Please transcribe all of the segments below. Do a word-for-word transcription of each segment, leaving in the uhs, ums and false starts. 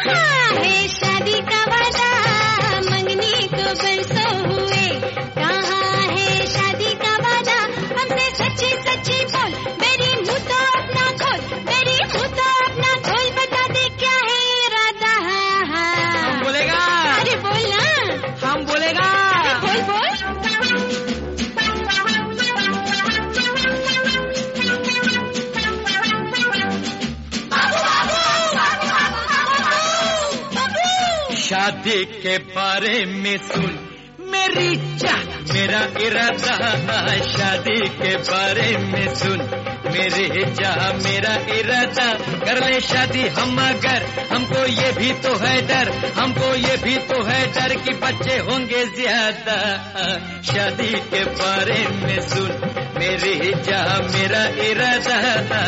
कहाँ है शादी का वादा, मंगनी को बरसों हुए। कहाँ है शादी का वादा, हमसे सच्ची सच्ची बोल, मेरी मुँह तो अपना खोल, मेरी मुँह तो अपना खोल, बता दे क्या है इरादा। हम बोलेगा, अरे बोल ना, हम बोलेगा, बोल बोल। शादी के बारे में सुन मेरी जान, मेरा इरादा। शादी के बारे में सुन मेरे जा, मेरा इरादा। कर ले शादी हम अगर, हमको ये भी तो है डर, हमको ये भी तो है डर कि बच्चे होंगे ज्यादा। शादी के बारे में सुन मेरे जा, मेरा इरादा।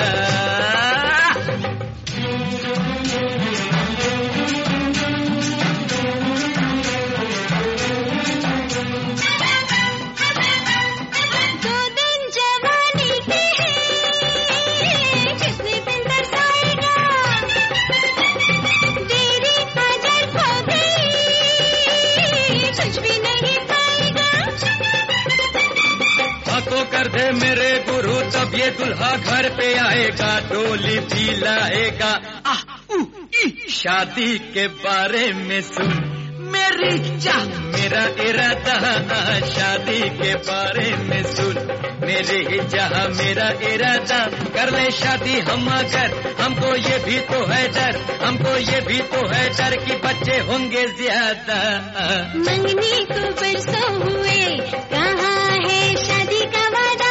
तो कर दे मेरे गुरु, तब ये दुल्हा घर पे आएगा, डोली भी लाएगा। आह ऊ ई, शादी के बारे में सुन मेरी जान, मेरा इरादा। शादी के बारे में सुन मेरे जहाँ, मेरा इरादा। कर ले शादी हम अगर, हमको ये भी तो है डर, हमको ये भी तो है डर कि बच्चे होंगे ज्यादा। मंगनी को बरसों हुए, कहाँ है शादी का वादा।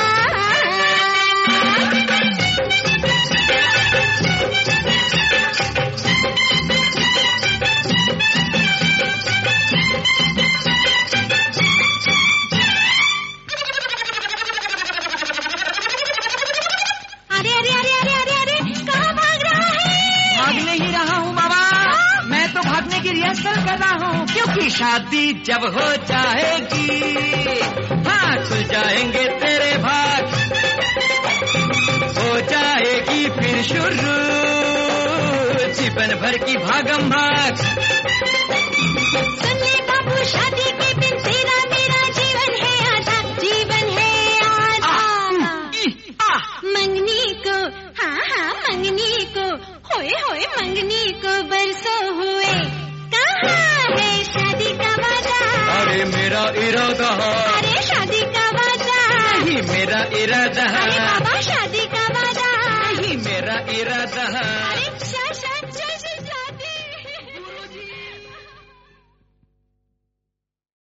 अरे अरे अरे अरे अरे अरे कहाँ भाग रहा है? भागने ही रहा हूँ बाबा, मैं तो भागने की रिहर्सल कर रहा हूँ, क्योंकि शादी जब हो जाएगी, हाँ खुल जाएंगे तेरे भाग, हो जाएगी फिर शुरू जीवन भर की भागम भाग। सुन ले बाबू, शादी के दिन तेरा मेरा जीवन है आधा, जीवन है आधा। मंगनी को, हाँ हाँ मंगनी को, होए होए मंगनी को बरसों हुए। कहाँ है शादी का वादा। अरे मेरा इरादा, अरे शादी का वादा, नहीं मेरा इरादा, अरे बाबा शादी का वादा, नहीं मेरा इरादा।